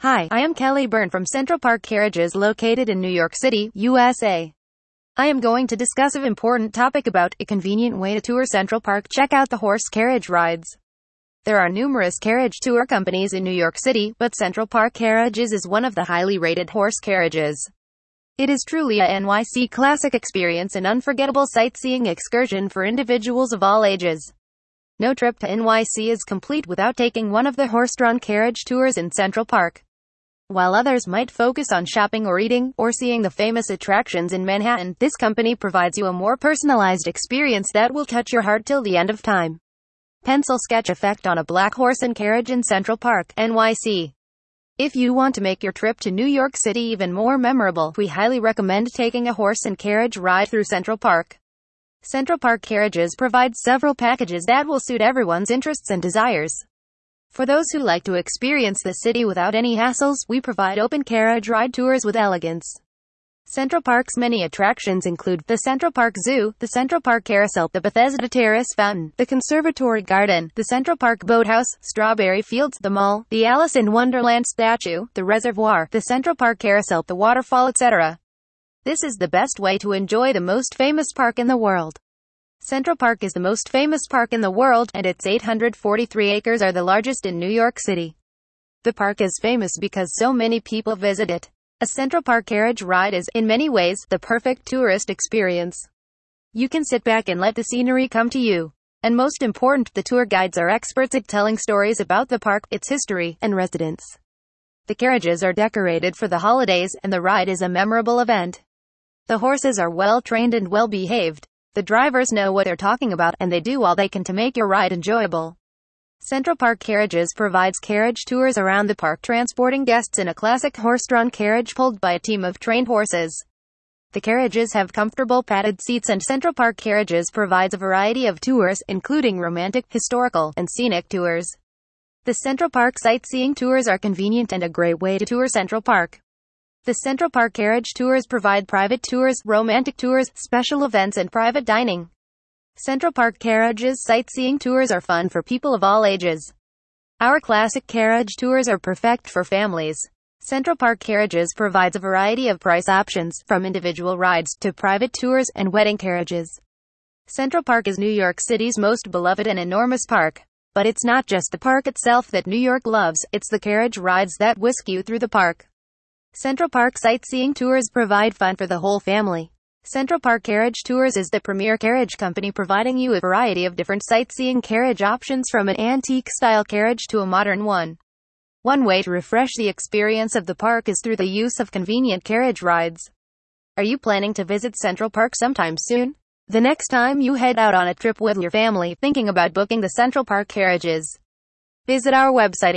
Hi, I am Kelly Byrne from Central Park Carriages located in New York City, USA. I am going to discuss an important topic about a convenient way to tour Central Park. Check out the horse carriage rides. There are numerous carriage tour companies in New York City, but Central Park Carriages is one of the highly rated horse carriages. It is truly a NYC classic experience, an unforgettable sightseeing excursion for individuals of all ages. No trip to NYC is complete without taking one of the horse-drawn carriage tours in Central Park. While others might focus on shopping or eating, or seeing the famous attractions in Manhattan, this company provides you a more personalized experience that will touch your heart till the end of time. Pencil sketch effect on a black horse and carriage in Central Park, NYC. If you want to make your trip to New York City even more memorable, we highly recommend taking a horse and carriage ride through Central Park. Central Park Carriages provides several packages that will suit everyone's interests and desires. For those who like to experience the city without any hassles, we provide open carriage ride tours with elegance. Central Park's many attractions include the Central Park Zoo, the Central Park Carousel, the Bethesda Terrace Fountain, the Conservatory Garden, the Central Park Boathouse, Strawberry Fields, the Mall, the Alice in Wonderland statue, the Reservoir, the Central Park Carousel, the waterfall, etc. This is the best way to enjoy the most famous park in the world. Central Park is the most famous park in the world, and its 843 acres are the largest in New York City. The park is famous because so many people visit it. A Central Park carriage ride is, in many ways, the perfect tourist experience. You can sit back and let the scenery come to you. And most important, the tour guides are experts at telling stories about the park, its history, and residents. The carriages are decorated for the holidays, and the ride is a memorable event. The horses are well trained and well behaved. The drivers know what they're talking about, and they do all they can to make your ride enjoyable. Central Park Carriages provides carriage tours around the park, transporting guests in a classic horse-drawn carriage pulled by a team of trained horses. The carriages have comfortable padded seats, and Central Park Carriages provides a variety of tours, including romantic, historical, and scenic tours. The Central Park sightseeing tours are convenient and a great way to tour Central Park. The Central Park Carriage Tours provide private tours, romantic tours, special events, and private dining. Central Park Carriages sightseeing tours are fun for people of all ages. Our classic carriage tours are perfect for families. Central Park Carriages provides a variety of price options, from individual rides to private tours and wedding carriages. Central Park is New York City's most beloved and enormous park. But it's not just the park itself that New York loves, it's the carriage rides that whisk you through the park. Central Park sightseeing tours provide fun for the whole family. Central Park Carriage Tours is the premier carriage company, providing you a variety of different sightseeing carriage options, from an antique-style carriage to a modern one. One way to refresh the experience of the park is through the use of convenient carriage rides. Are you planning to visit Central Park sometime soon? The next time you head out on a trip with your family, thinking about booking the Central Park Carriages, visit our website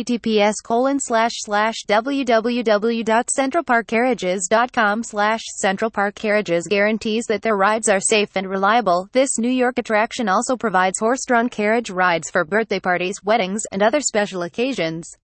https://www.centralparkcarriages.com. Central Park Carriages guarantees that their rides are safe and reliable. This New York attraction also provides horse-drawn carriage rides for birthday parties, weddings, and other special occasions.